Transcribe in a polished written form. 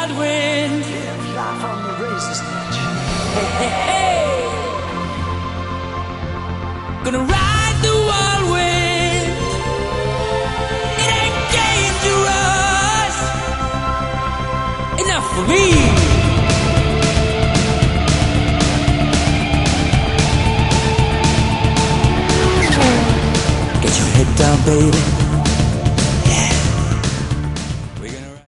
wild wind. Yeah, fly from the razor's edge. Hey, hey, hey. Gonna ride the wild wind. It ain't dangerous enough for me. Get your head down, baby.